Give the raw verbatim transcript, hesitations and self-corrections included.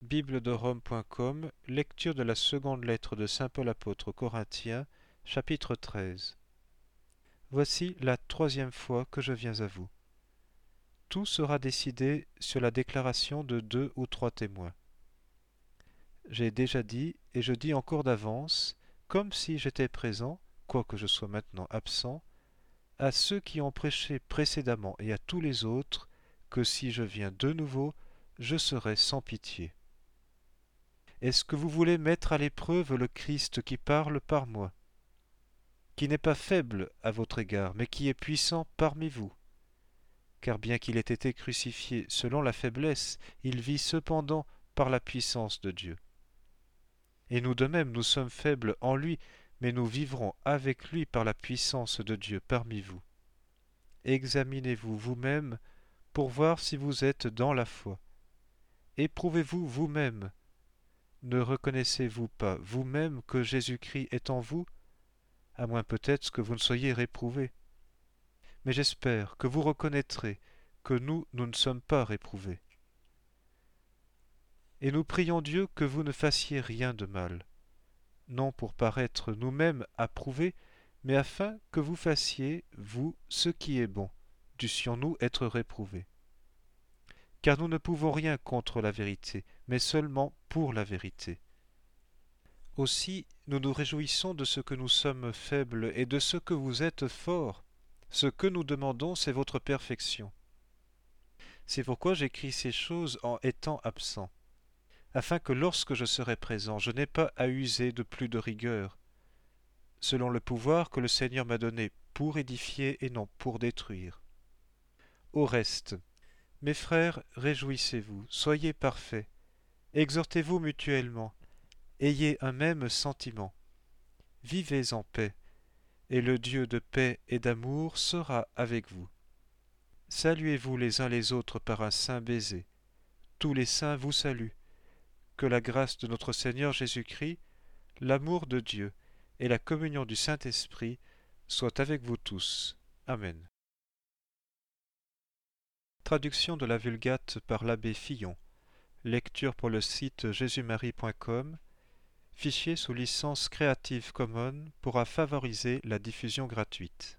bible de rome point com, lecture de la seconde lettre de saint Paul apôtre aux Corinthiens, chapitre treize. Voici la troisième fois que je viens à vous. Tout sera décidé sur la déclaration de deux ou trois témoins. J'ai déjà dit, et je dis encore d'avance, comme si j'étais présent, quoique je sois maintenant absent, à ceux qui ont prêché précédemment et à tous les autres, que si je viens de nouveau, je serai sans pitié. Est-ce que vous voulez mettre à l'épreuve le Christ qui parle par moi, qui n'est pas faible à votre égard, mais qui est puissant parmi vous? Car bien qu'il ait été crucifié selon la faiblesse, il vit cependant par la puissance de Dieu. Et nous de même, nous sommes faibles en lui, mais nous vivrons avec lui par la puissance de Dieu parmi vous. Examinez-vous vous-même pour voir si vous êtes dans la foi. Éprouvez-vous vous-même. Ne reconnaissez-vous pas vous-même que Jésus-Christ est en vous, à moins peut-être que vous ne soyez réprouvés? Mais j'espère que vous reconnaîtrez que nous, nous ne sommes pas réprouvés. Et nous prions Dieu que vous ne fassiez rien de mal, non pour paraître nous-mêmes approuvés, mais afin que vous fassiez, vous, ce qui est bon, dussions-nous être réprouvés. Car nous ne pouvons rien contre la vérité, mais seulement pour la vérité. Aussi, nous nous réjouissons de ce que nous sommes faibles et de ce que vous êtes forts. Ce que nous demandons, c'est votre perfection. C'est pourquoi j'écris ces choses en étant absent, afin que lorsque je serai présent, je n'ai pas à user de plus de rigueur, selon le pouvoir que le Seigneur m'a donné pour édifier et non pour détruire. Au reste, mes frères, réjouissez-vous, soyez parfaits, exhortez-vous mutuellement, ayez un même sentiment, vivez en paix, et le Dieu de paix et d'amour sera avec vous. Saluez-vous les uns les autres par un saint baiser. Tous les saints vous saluent. Que la grâce de notre Seigneur Jésus-Christ, l'amour de Dieu et la communion du Saint-Esprit soient avec vous tous. Amen. Traduction de la Vulgate par l'abbé Fillon. Lecture pour le site jésus marie point com. Fichier sous licence Creative Commons pourra favoriser la diffusion gratuite.